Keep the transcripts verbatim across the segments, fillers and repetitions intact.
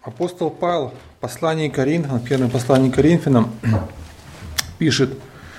Апостол Павел в послании к Коринфянам, в первом послании к Коринфянам пишет: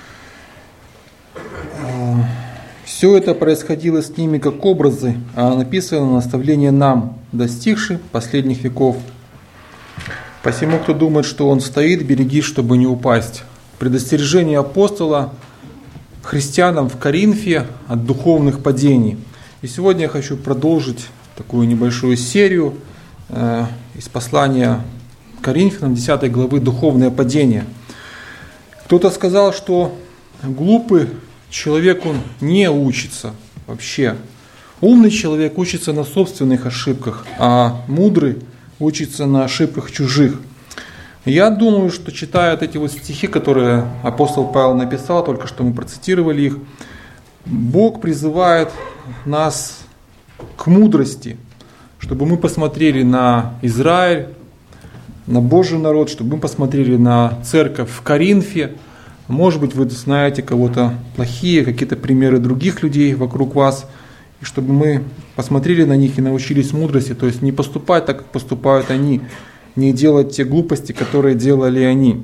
«Все это происходило с ними как образы, а написано наставление нам, достигших последних веков. Посему, кто думает, что он стоит, берегись, чтобы не упасть». Предостережение апостола христианам в Коринфе от духовных падений. И сегодня я хочу продолжить такую небольшую серию э, из послания к Коринфянам, десятой главы, «Духовное падение». Кто-то сказал, что глупый человек, он не учится вообще. Умный человек учится на собственных ошибках, а мудрый учится на ошибках чужих. Я думаю, что читая эти вот стихи, которые апостол Павел написал, только что мы процитировали их, Бог призывает нас к мудрости, чтобы мы посмотрели на Израиль, на Божий народ, чтобы мы посмотрели на церковь в Коринфе. Может быть, вы знаете кого-то плохие, какие-то примеры других людей вокруг вас, и чтобы мы посмотрели на них и научились мудрости, то есть не поступать так, как поступают они, не делать те глупости, которые делали они.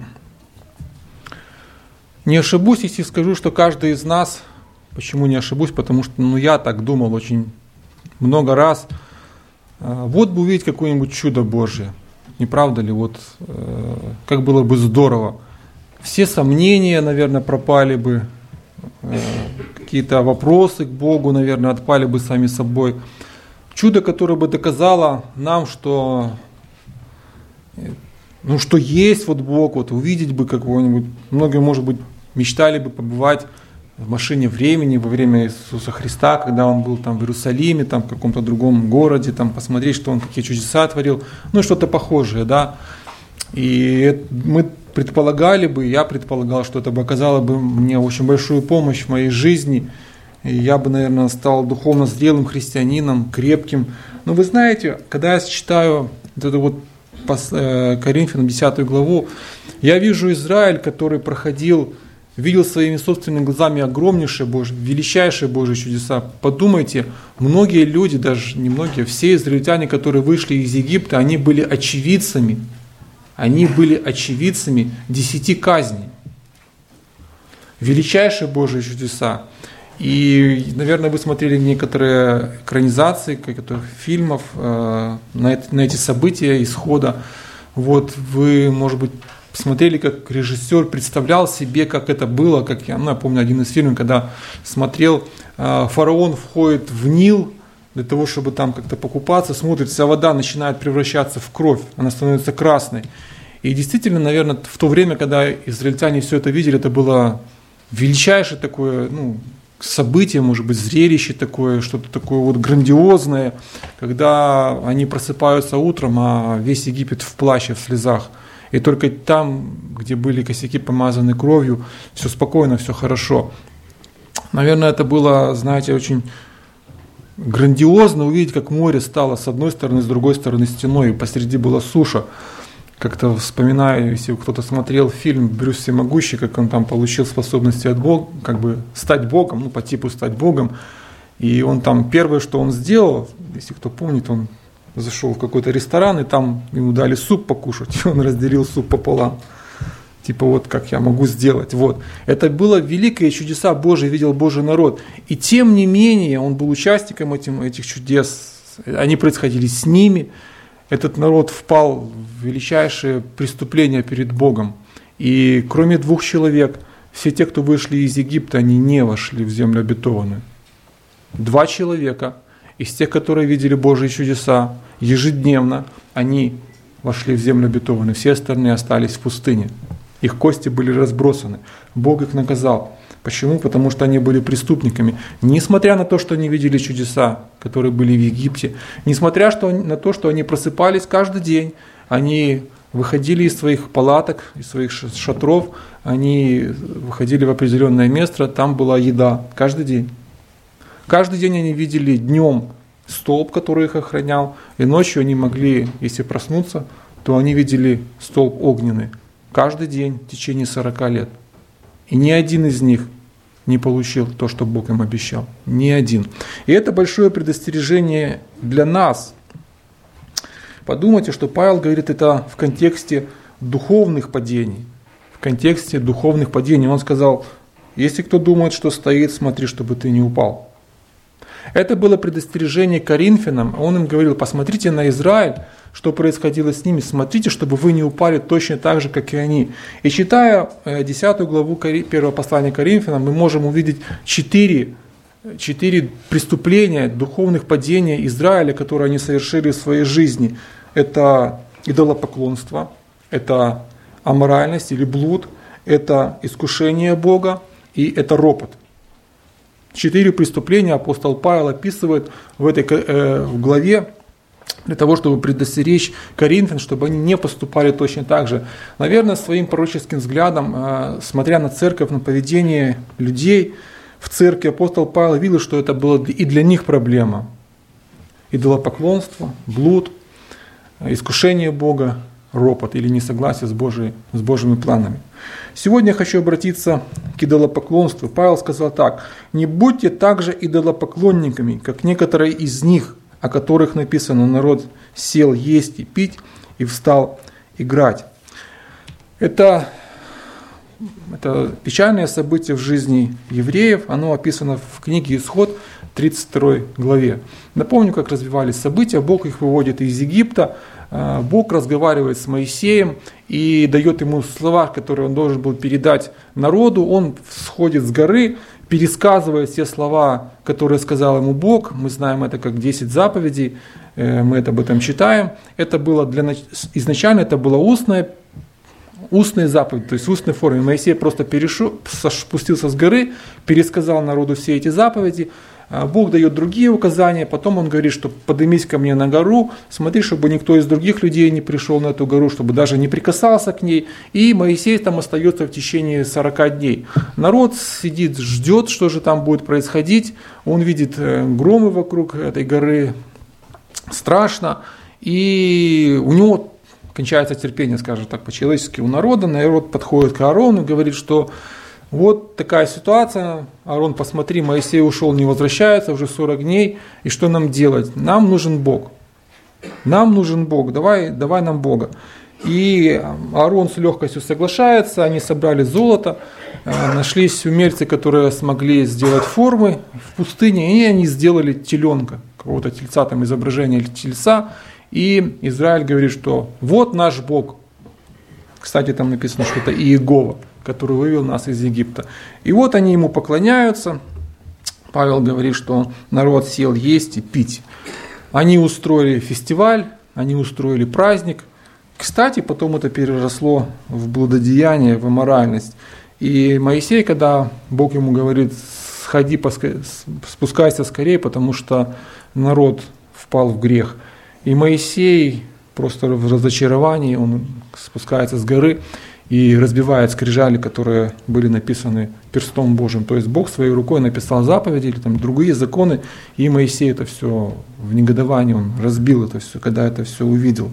Не ошибусь, если скажу, что каждый из нас, почему не ошибусь, потому что ну, я так думал очень много раз, вот бы увидеть какое-нибудь чудо Божие, не правда ли, вот как было бы здорово. Все сомнения, наверное, пропали бы, какие-то вопросы к Богу, наверное, отпали бы сами собой. Чудо, которое бы доказало нам, что, ну, что есть вот Бог, вот увидеть бы какого-нибудь. Многие, может быть, мечтали бы побывать в машине времени во время Иисуса Христа, когда Он был там в Иерусалиме, там в каком-то другом городе, там посмотреть, что Он какие чудеса творил, ну что-то похожее, да. И мы предполагали бы, я предполагал, что это бы оказало бы мне очень большую помощь в моей жизни, и я бы, наверное, стал духовно зрелым христианином, крепким. Но вы знаете, когда я читаю вот эту вот Коринфянам десятую главу, я вижу Израиль, который проходил, видел своими собственными глазами огромнейшие Божьи, величайшие Божьи чудеса. Подумайте, многие люди, даже не многие, все израильтяне, которые вышли из Египта, они были очевидцами, они были очевидцами десяти казней. Величайшие Божьи чудеса. И, наверное, вы смотрели некоторые экранизации, каких-то фильмов э, на, это, на эти события исхода. Вот вы, может быть, смотрели, как режиссер представлял себе, как это было, как я, ну, я помню один из фильмов, когда смотрел, э, фараон входит в Нил для того, чтобы там как-то покупаться, смотрит, вся вода начинает превращаться в кровь, она становится красной. И действительно, наверное, в то время, когда израильтяне все это видели, это было величайшее такое, ну, событие, может быть, зрелище такое, что-то такое вот грандиозное, когда они просыпаются утром, а весь Египет в плаще, в слезах. И только там, где были косяки помазаны кровью, все спокойно, все хорошо. Наверное, это было, знаете, очень грандиозно увидеть, как море стало с одной стороны, с другой стороны стеной, и посреди была суша. Как-то вспоминаю, если кто-то смотрел фильм «Брюс Всемогущий», как он там получил способности от Бога, как бы стать Богом, ну по типу стать Богом. И он там первое, что он сделал, если кто помнит, он зашел в какой-то ресторан, и там ему дали суп покушать, и он разделил суп пополам. Типа вот как я могу сделать. Вот. Это было великое чудеса Божие, видел Божий народ. И тем не менее, он был участником этим, этих чудес, они происходили с ними. Этот народ впал в величайшее преступление перед Богом. И кроме двух человек, все те, кто вышли из Египта, они не вошли в землю обетованную. Два человека из тех, которые видели Божьи чудеса ежедневно, они вошли в землю обетованную. Все остальные остались в пустыне. Их кости были разбросаны. Бог их наказал. Почему? Потому что они были преступниками. Несмотря на то, что они видели чудеса, которые были в Египте, несмотря на то, что они просыпались каждый день, они выходили из своих палаток, из своих шатров, они выходили в определенное место, там была еда каждый день. Каждый день они видели днем столб, который их охранял, и ночью они могли, если проснуться, то они видели столб огненный. Каждый день в течение сорока лет. И ни один из них не получил то, что Бог им обещал. Ни один. И это большое предостережение для нас. Подумайте, что Павел говорит это в контексте духовных падений. В контексте духовных падений. Он сказал: если кто думает, что стоит, смотри, чтобы ты не упал. Это было предостережение Коринфянам. Он им говорил: посмотрите на Израиль, что происходило с ними, смотрите, чтобы вы не упали точно так же, как и они. И читая десятую главу первого послания Коринфянам, мы можем увидеть четыре, четыре преступления, духовных падений Израиля, которые они совершили в своей жизни. Это идолопоклонство, это аморальность или блуд, это искушение Бога и это ропот. Четыре преступления апостол Павел описывает в этой э, в главе для того, чтобы предостеречь коринфян, чтобы они не поступали точно так же. Наверное, своим пророческим взглядом, э, смотря на церковь, на поведение людей в церкви, апостол Павел видел, что это было и для них проблема. Идолопоклонство, блуд, искушение Бога, ропот или несогласие с, Божией, с Божьими планами. Сегодня я хочу обратиться к идолопоклонству. Павел сказал так: «Не будьте также идолопоклонниками, как некоторые из них, о которых написано: народ сел есть и пить, и встал играть». Это, это печальное событие в жизни евреев. Оно описано в книге «Исход», тридцать второй главе. Напомню, как развивались события. Бог их выводит из Египта. Бог разговаривает с Моисеем и дает ему слова, которые он должен был передать народу. Он сходит с горы, пересказывает все слова, которые сказал ему Бог. Мы знаем это как десять заповедей, мы это об этом читаем. Это было для, изначально это была устная, устная заповедь, то есть в устной форме. Моисей просто перешел, спустился с горы, пересказал народу все эти заповеди. Бог дает другие указания, потом он говорит, что поднимись ко мне на гору, смотри, чтобы никто из других людей не пришел на эту гору, чтобы даже не прикасался к ней. И Моисей там остается в течение сорока дней. Народ сидит, ждет, что же там будет происходить. Он видит громы вокруг этой горы, страшно. И у него кончается терпение, скажем так, по-человечески у народа. Народ подходит к Аарону и говорит, что вот такая ситуация, Аарон, посмотри, Моисей ушел, не возвращается уже сорок дней, и что нам делать? Нам нужен Бог. Нам нужен Бог, давай, давай нам Бога. И Аарон с легкостью соглашается, они собрали золото, нашлись умельцы, которые смогли сделать формы в пустыне, и они сделали теленка, какого-то тельца, там изображение тельца, и Израиль говорит, что вот наш Бог. Кстати, там написано, что это Иегова, который вывел нас из Египта. И вот они ему поклоняются. Павел говорит, что народ сел есть и пить. Они устроили фестиваль, они устроили праздник. Кстати, потом это переросло в блудодеяние, в аморальность. И Моисей, когда Бог ему говорит: сходи, спускайся скорее, потому что народ впал в грех. И Моисей просто в разочаровании, он спускается с горы и разбивает скрижали, которые были написаны перстом Божьим. То есть Бог своей рукой написал заповеди или там другие законы, и Моисей это все в негодовании, он разбил это все, когда это все увидел.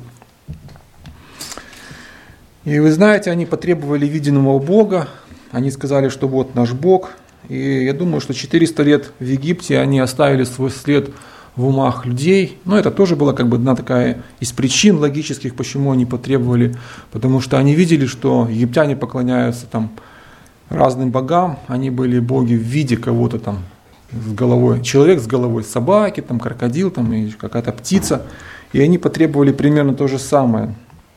И вы знаете, они потребовали виденного Бога, они сказали, что вот наш Бог. И я думаю, что четыреста лет в Египте они оставили свой след в умах людей. Но это тоже была как бы одна такая из причин логических, почему они потребовали. Потому что они видели, что египтяне поклоняются там разным богам. Они были боги в виде кого-то там с головой. Человек с головой собаки, там крокодил, там и какая-то птица. И они потребовали примерно то же самое.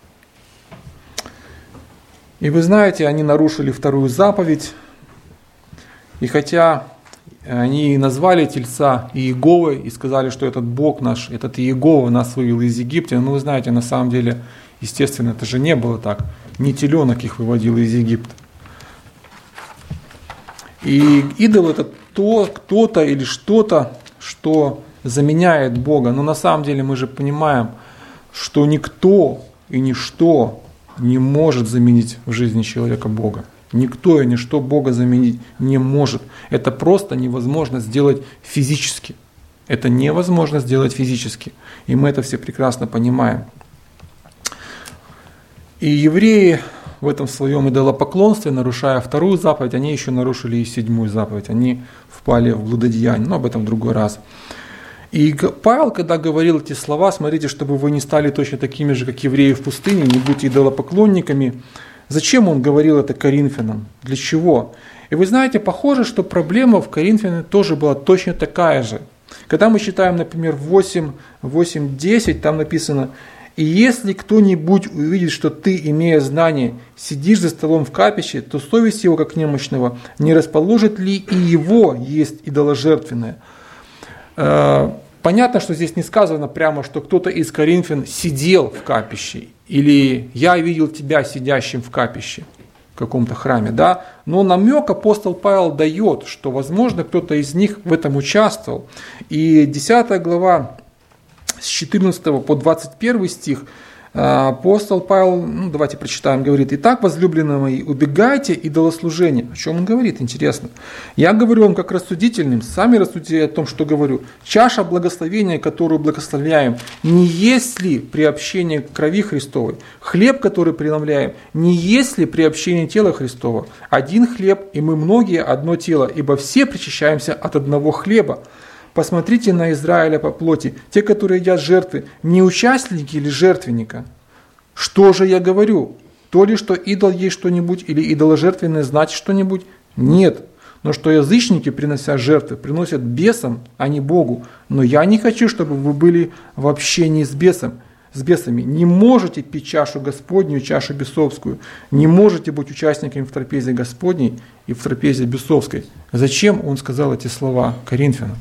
И вы знаете, они нарушили вторую заповедь. И хотя они назвали тельца Иеговой и сказали, что этот Бог наш, этот Иегова нас вывел из Египта. Но вы знаете, на самом деле, естественно, это же не было так. Не теленок их выводил из Египта. И идол это то, кто-то или что-то, что заменяет Бога. Но на самом деле мы же понимаем, что никто и ничто не может заменить в жизни человека Бога. Никто и ничто Бога заменить не может. Это просто невозможно сделать физически. Это невозможно сделать физически. И мы это все прекрасно понимаем. И евреи в этом своем идолопоклонстве, нарушая вторую заповедь, они еще нарушили и седьмую заповедь. Они впали в блудодеяние. Но об этом в другой раз. И Павел, когда говорил эти слова, смотрите, чтобы вы не стали точно такими же, как евреи в пустыне, не будьте идолопоклонниками. Зачем он говорил это Коринфянам? Для чего? И вы знаете, похоже, что проблема в Коринфянах тоже была точно такая же. Когда мы читаем, например, восемь, восемь десять, там написано: «И если кто-нибудь увидит, что ты, имея знание, сидишь за столом в капище, то совесть его, как немощного, не расположит ли и его есть идоложертвенное». Понятно, что здесь не сказано прямо, что кто-то из коринфян сидел в капище, или «я видел тебя сидящим в капище» в каком-то храме, да? Но намек апостол Павел дает, что, возможно, кто-то из них в этом участвовал. И десятая глава с четырнадцатого по двадцать первый стих апостол Павел, ну, давайте прочитаем, говорит: «Итак, возлюбленные мои, убегайте идолослужения». О чем он говорит, интересно? «Я говорю вам как рассудительным, сами рассудите о том, что говорю. Чаша благословения, которую благословляем, не есть ли приобщение к крови Христовой? Хлеб, который преломляем, не есть ли приобщение тела Христова? Один хлеб, и мы многие одно тело, ибо все причащаемся от одного хлеба. Посмотрите на Израиля по плоти. Те, которые едят жертвы, не участники или жертвенника? Что же я говорю? То ли, что идол есть что-нибудь, или идоложертвенное значит что-нибудь? Нет. Но что язычники, принося жертвы, приносят бесам, а не Богу. Но я не хочу, чтобы вы были в общении с бесом. С бесами. Не можете пить чашу Господню и чашу бесовскую. Не можете быть участниками в трапезе Господней и в трапезе бесовской». Зачем он сказал эти слова Коринфянам?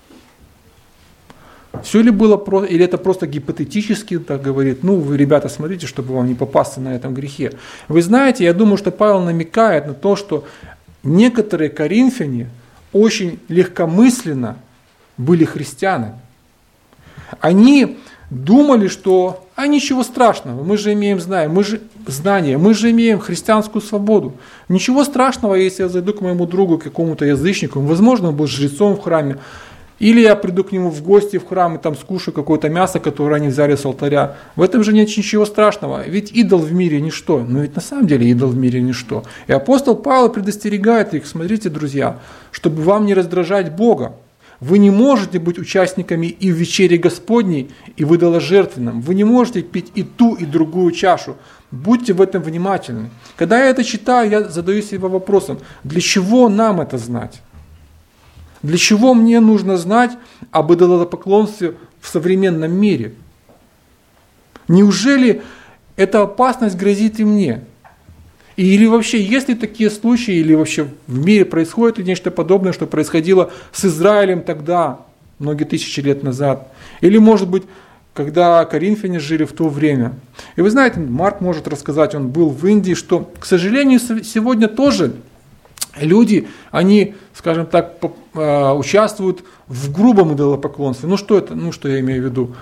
Все ли было просто, или это просто гипотетически так говорит: ну, вы, ребята, смотрите, чтобы вам не попасться на этом грехе. Вы знаете, я думаю, что Павел намекает на то, что некоторые коринфяне очень легкомысленно были христианами. Они думали, что а ничего страшного, мы же имеем знания, мы же, знания, мы же имеем христианскую свободу. Ничего страшного, если я зайду к моему другу, к какому-то язычнику, возможно, он был жрецом в храме, или я приду к нему в гости в храм и там скушаю какое-то мясо, которое они взяли с алтаря. В этом же нет ничего страшного. Ведь идол в мире ничто. Но ведь на самом деле идол в мире ничто. И апостол Павел предостерегает их: смотрите, друзья, чтобы вам не раздражать Бога. Вы не можете быть участниками и в вечере Господней, и в идоложертвенном. Вы не можете пить и ту, и другую чашу. Будьте в этом внимательны. Когда я это читаю, я задаю себе вопросом: для чего нам это знать? Для чего мне нужно знать об идолопоклонстве в современном мире? Неужели эта опасность грозит и мне? Или вообще, есть ли такие случаи, или вообще в мире происходит ли нечто подобное, что происходило с Израилем тогда, многие тысячи лет назад? Или, может быть, когда коринфяне жили в то время? И вы знаете, Марк может рассказать, он был в Индии, что, к сожалению, сегодня тоже люди, они, скажем так, участвуют в грубом идолопоклонстве. Ну что это, ну что я имею в виду?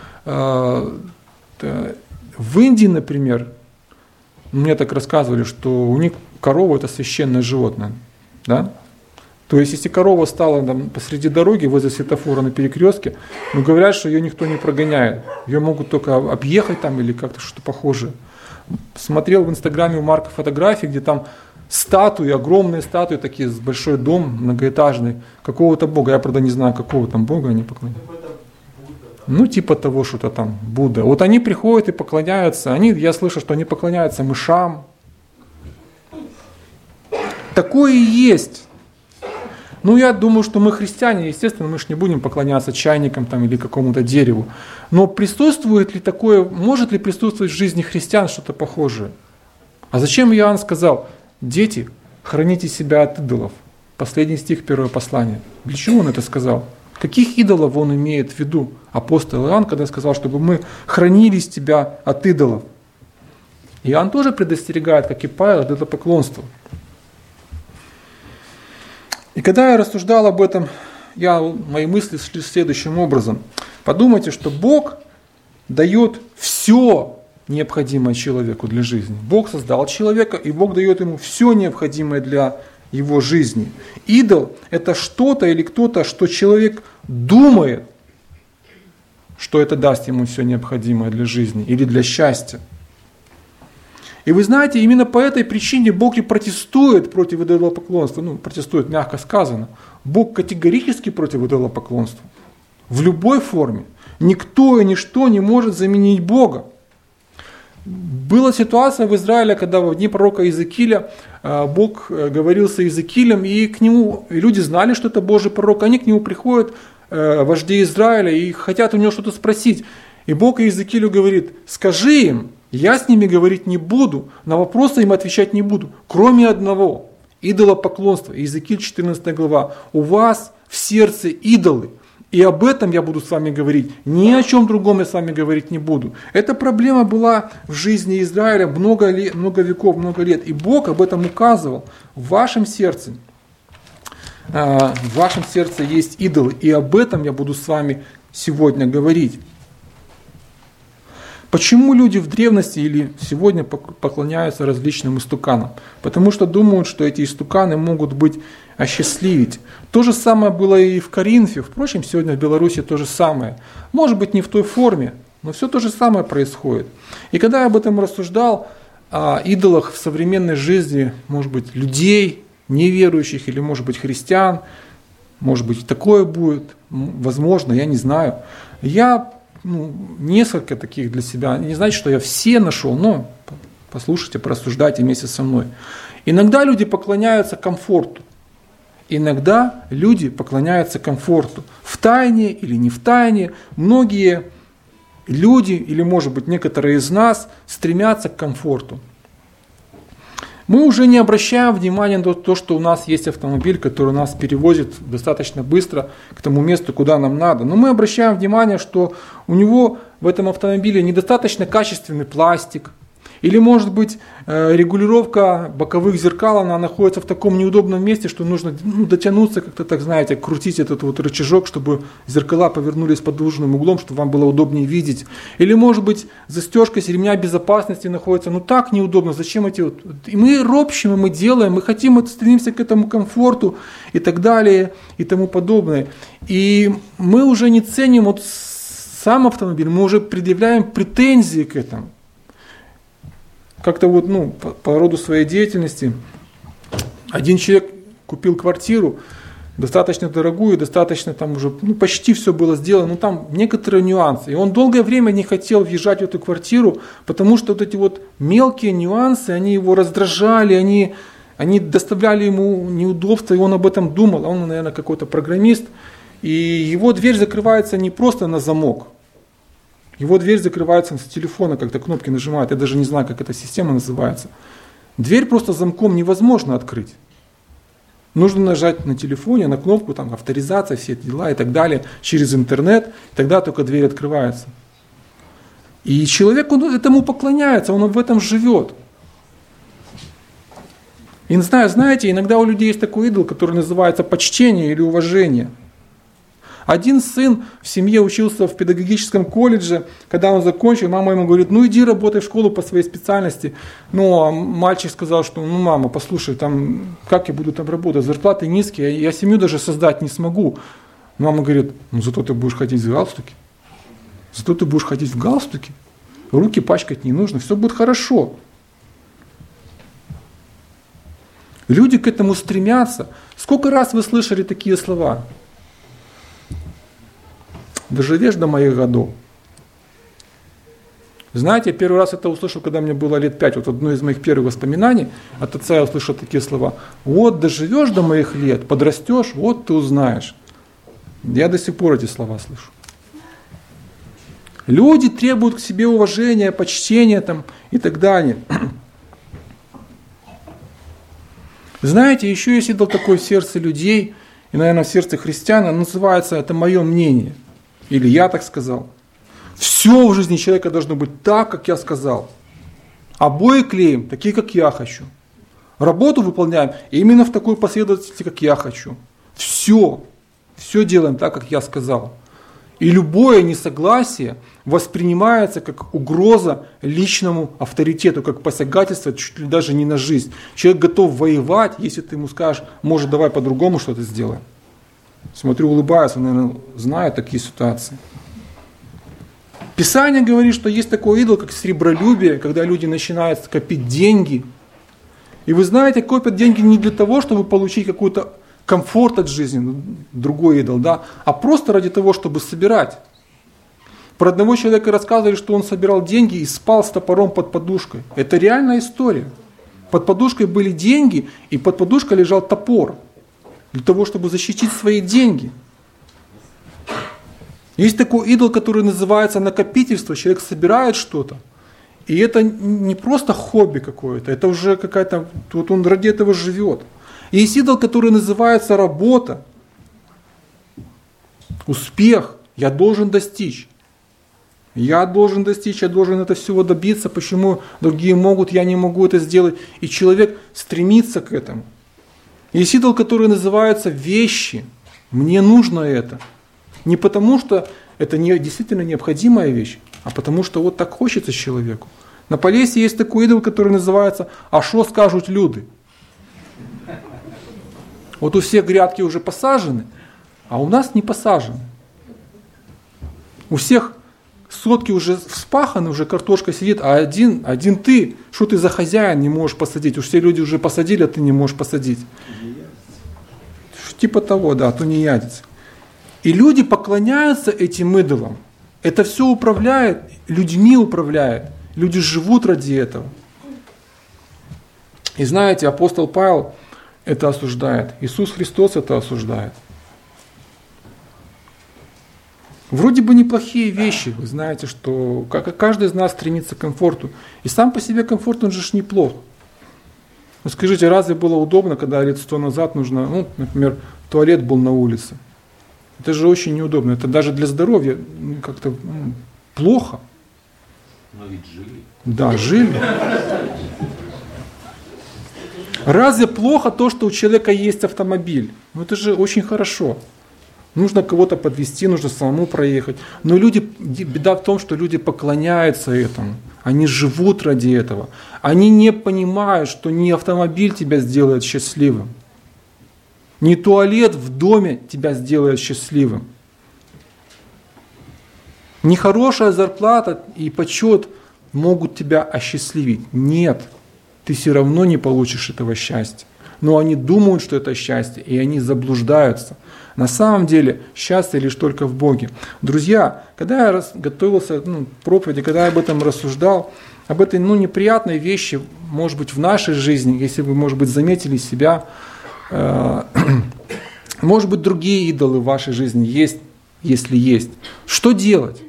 В Индии, например, мне так рассказывали, что у них корова — это священное животное. Да? То есть, если корова стала там посреди дороги, возле светофора на перекрестке, ну говорят, что ее никто не прогоняет. Ее могут только объехать там или как-то что-то похожее. Смотрел в Инстаграме у Марка фотографии, где там статуи, огромные статуи, такие, с большой дом многоэтажный, какого-то бога. Я, правда, не знаю, какого там бога они поклоняются. Ну, типа того, что-то там, Будда. Вот они приходят и поклоняются. Они, я слышу, что они поклоняются мышам. Такое и есть. Ну, я думаю, что мы христиане, естественно, мы же не будем поклоняться чайникам там, или какому-то дереву. Но присутствует ли такое, может ли присутствовать в жизни христиан что-то похожее? А зачем Иоанн сказал: дети, храните себя от идолов? Последний стих первого послания. Для чего он это сказал? Каких идолов он имеет в виду, апостол Иоанн, когда сказал, чтобы мы хранились тебя от идолов? Иоанн тоже предостерегает, как и Павел, от идолопоклонства. И когда я рассуждал об этом, я, мои мысли шли следующим образом. Подумайте, что Бог дает все необходимое человеку для жизни. Бог создал человека, и Бог дает ему все необходимое для его жизни. Идол – это что-то или кто-то, что человек думает, что это даст ему все необходимое для жизни или для счастья. И вы знаете, именно по этой причине Бог и протестует против идолопоклонства. Ну, протестует, мягко сказано. Бог категорически против идолопоклонства. в любой форме. Никто и ничто не может заменить Бога. Была ситуация в Израиле, когда в дни пророка Иезекииля Бог говорил с Иезекиилем, и к нему и люди знали, что это Божий пророк, они к нему приходят, вожди Израиля, и хотят у него что-то спросить. И Бог Иезекиилю говорит: скажи им, я с ними говорить не буду, на вопросы им отвечать не буду, кроме одного – идолопоклонства. Иезекииль четырнадцатая глава. У вас в сердце идолы. И об этом я буду с вами говорить. Ни о чем другом я с вами говорить не буду. Эта проблема была в жизни Израиля много, лет, много веков, много лет. И Бог об этом указывал. В вашем сердце, в вашем сердце есть идолы. И об этом я буду с вами сегодня говорить. Почему люди в древности или сегодня поклоняются различным истуканам? Потому что думают, что эти истуканы могут быть осчастливить. То же самое было и в Коринфе. Впрочем, сегодня в Беларуси то же самое. Может быть, не в той форме, но все то же самое происходит. И когда я об этом рассуждал, о идолах в современной жизни, может быть, людей, неверующих или, может быть, христиан, может быть, такое будет, возможно, я не знаю. Я ну, несколько таких для себя, не значит, что я все нашел, но послушайте, порассуждайте вместе со мной. Иногда люди поклоняются комфорту. Иногда люди поклоняются комфорту. В тайне или не в тайне. Многие люди, или может быть некоторые из нас, стремятся к комфорту. Мы уже не обращаем внимания на то, что у нас есть автомобиль, который нас перевозит достаточно быстро к тому месту, куда нам надо. Но мы обращаем внимание, что у него в этом автомобиле недостаточно качественный пластик. Или, может быть, регулировка боковых зеркал, она находится в таком неудобном месте, что нужно ну, дотянуться, как-то так, знаете, крутить этот вот рычажок, чтобы зеркала повернулись под нужным углом, чтобы вам было удобнее видеть. Или, может быть, застежка ремня безопасности находится, ну так неудобно, зачем эти вот... И мы ропщим, и мы делаем, мы хотим, мы стремимся к этому комфорту и так далее, и тому подобное. И мы уже не ценим вот сам автомобиль, мы уже предъявляем претензии к этому. Как-то вот, ну, по, по роду своей деятельности один человек купил квартиру, достаточно дорогую, достаточно там уже, ну, почти все было сделано, но там некоторые нюансы. И он долгое время не хотел въезжать в эту квартиру, потому что вот эти вот мелкие нюансы, они его раздражали, они, они доставляли ему неудобства, и он об этом думал. Он, наверное, какой-то программист, и его дверь закрывается не просто на замок. Его дверь закрывается с телефона, как-то кнопки нажимают. Я даже не знаю, как эта система называется. Дверь просто замком невозможно открыть. Нужно нажать на телефоне, на кнопку, там, авторизация, все эти дела и так далее, через интернет, тогда только дверь открывается. И человек он этому поклоняется, он в этом живет. И не знаю, знаете, иногда у людей есть такой идол, который называется почтение или уважение. Один сын в семье учился в педагогическом колледже, когда он закончил, мама ему говорит: ну иди работай в школу по своей специальности. Ну, а мальчик сказал, что ну мама, послушай, там, как я буду там работать, зарплаты низкие, я семью даже создать не смогу. Мама говорит: ну зато ты будешь ходить в галстуке, зато ты будешь ходить в галстуке, руки пачкать не нужно, все будет хорошо. Люди к этому стремятся. Сколько раз вы слышали такие слова? Доживешь до моих годов. Знаете, я первый раз это услышал, когда мне было лет пять. Вот одно из моих первых воспоминаний от отца я услышал такие слова. Вот доживешь до моих лет, подрастешь, вот ты узнаешь. Я до сих пор эти слова слышу. Люди требуют к себе уважения, почтения там, и так далее. Знаете, еще есть идол такой в сердце людей, и, наверное, в сердце христиан, он называется «это мое мнение». Или я так сказал. Все в жизни человека должно быть так, как я сказал. Обои клеим такие, как я хочу. Работу выполняем именно в такой последовательности, как я хочу. Все. Все делаем так, как я сказал. И любое несогласие воспринимается как угроза личному авторитету, как посягательство чуть ли даже не на жизнь. Человек готов воевать, если ты ему скажешь: может, давай по-другому что-то сделаем. Смотрю, улыбается, он, наверное, знает такие ситуации. Писание говорит, что есть такой идол, как сребролюбие, когда люди начинают копить деньги. И вы знаете, копят деньги не для того, чтобы получить какую-то комфорт от жизни, другой идол, да, а просто ради того, чтобы собирать. Про одного человека рассказывали, что он собирал деньги и спал с топором под подушкой. Это реальная история. Под подушкой были деньги, и под подушкой лежал топор для того, чтобы защитить свои деньги. Есть такой идол, который называется накопительство. Человек собирает что-то. И это не просто хобби какое-то, это уже какая-то, вот он ради этого живет. И есть идол, который называется работа, успех. Я должен достичь. Я должен достичь, я должен это всего добиться. Почему другие могут, я не могу это сделать. И человек стремится к этому. Есть идол, который называется вещи. Мне нужно это. Не потому, что это не, действительно необходимая вещь, а потому, что вот так хочется человеку. На Полесье есть такой идол, который называется «А что скажут люди?». Вот у всех грядки уже посажены, а у нас не посажены. У всех сотки уже вспаханы, уже картошка сидит, а один, один ты, что ты за хозяин, не можешь посадить? Уж все люди уже посадили, а ты не можешь посадить. Типа того, да, тунеядец. И люди поклоняются этим идолам. Это все управляет, людьми управляет. Люди живут ради этого. И знаете, апостол Павел это осуждает. Иисус Христос это осуждает. Вроде бы неплохие вещи, вы знаете, что каждый из нас стремится к комфорту. И сам по себе комфорт, он же ж неплох. Ну скажите, разве было удобно, когда лет сто назад нужно, ну, например, туалет был на улице? Это же очень неудобно. Это даже для здоровья как-то ну, плохо. Но ведь жили. Да, жили. Разве плохо то, что у человека есть автомобиль? Ну это же очень хорошо. Нужно кого-то подвезти, нужно самому проехать. Но люди, беда в том, что люди поклоняются этому. Они живут ради этого. Они не понимают, что не автомобиль тебя сделает счастливым. Не туалет в доме тебя сделает счастливым. Не хорошая зарплата и почет могут тебя осчастливить. Нет, ты все равно не получишь этого счастья. Но они думают, что это счастье, и они заблуждаются. На самом деле счастье лишь только в Боге. Друзья, когда я готовился ну, к проповеди, когда я об этом рассуждал, об этой ну, неприятной вещи, может быть, в нашей жизни, если вы, может быть, заметили себя, э, может быть, другие идолы в вашей жизни есть, если есть. Что делать?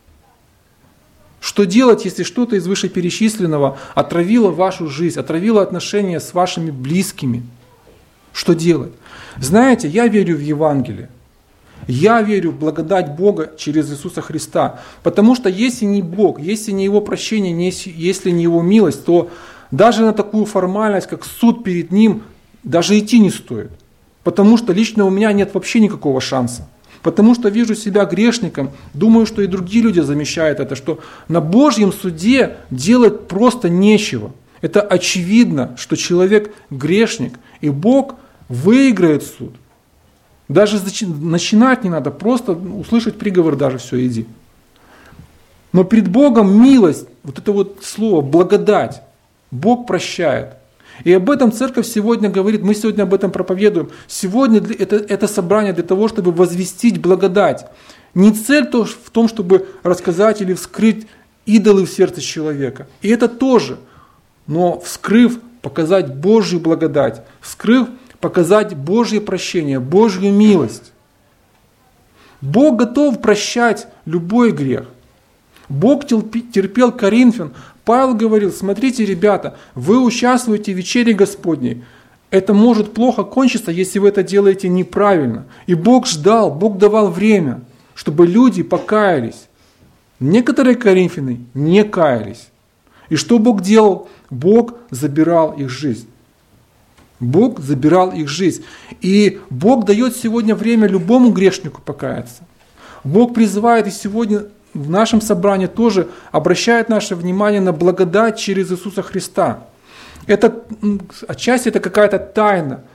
Что делать, если что-то из вышеперечисленного отравило вашу жизнь, отравило отношения с вашими близкими? Что делать? Знаете, я верю в Евангелие. Я верю в благодать Бога через Иисуса Христа. Потому что если не Бог, если не Его прощение, если не Его милость, то даже на такую формальность, как суд перед Ним, даже идти не стоит. Потому что лично у меня нет вообще никакого шанса. Потому что вижу себя грешником, думаю, что и другие люди замечают это, что на Божьем суде делать просто нечего. Это очевидно, что человек грешник, и Бог выиграет суд. Даже начинать не надо, просто услышать приговор даже, все, иди. Но пред Богом милость, вот это вот слово, благодать, Бог прощает. И об этом церковь сегодня говорит, мы сегодня об этом проповедуем. Сегодня это, это собрание для того, чтобы возвестить благодать. Не цель то в том, чтобы рассказать или вскрыть идолы в сердце человека. И это тоже. Но вскрыв, показать Божью благодать. Вскрыв, показать Божье прощение, Божью милость. Бог готов прощать любой грех. Бог терпел Коринфян. Павел говорил, смотрите, ребята, вы участвуете в вечере Господней. Это может плохо кончиться, если вы это делаете неправильно. И Бог ждал, Бог давал время, чтобы люди покаялись. Некоторые коринфяне не каялись. И что Бог делал? Бог забирал их жизнь. Бог забирал их жизнь. И Бог дает сегодня время любому грешнику покаяться. Бог призывает и сегодня в нашем собрании тоже обращает наше внимание на благодать через Иисуса Христа. Это отчасти это какая-то тайна,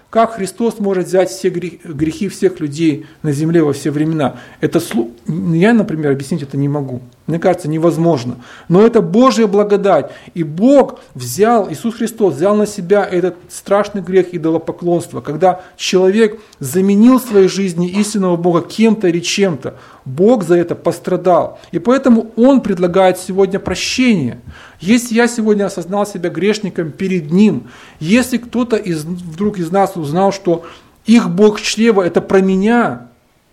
Как Христос может взять все грехи всех людей на земле во все времена? Это, я, например, объяснить это не могу. Мне кажется, невозможно. Но это Божья благодать. И Бог взял, Иисус Христос взял на себя этот страшный грех идолопоклонства, когда человек заменил в своей жизни истинного Бога кем-то или чем-то. Бог за это пострадал. И поэтому Он предлагает сегодня прощение. Если я сегодня осознал себя грешником перед Ним, если кто-то из, вдруг из нас узнал, что их Бог чрева это про меня,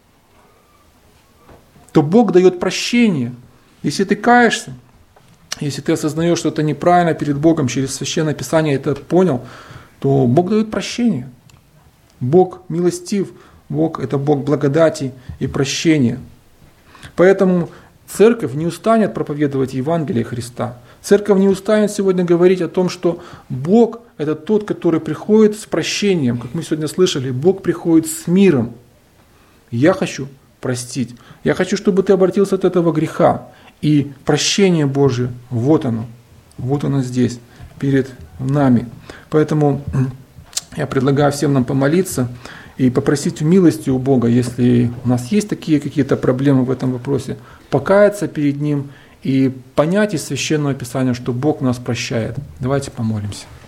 то Бог дает прощение. Если ты каешься, если ты осознаешь, что это неправильно перед Богом, через Священное Писание это понял, то Бог дает прощение. Бог милостив, Бог это Бог благодати и прощения. Поэтому церковь не устанет проповедовать Евангелие Христа. Церковь не устанет сегодня говорить о том, что Бог это тот, который приходит с прощением. Как мы сегодня слышали, Бог приходит с миром. Я хочу простить. Я хочу, чтобы ты обратился от этого греха. И прощение Божие, вот оно. Вот оно здесь, перед нами. Поэтому я предлагаю всем нам помолиться и попросить милости у Бога, если у нас есть такие какие-то проблемы в этом вопросе, покаяться перед Ним и понять из Священного Писания, что Бог нас прощает. Давайте помолимся.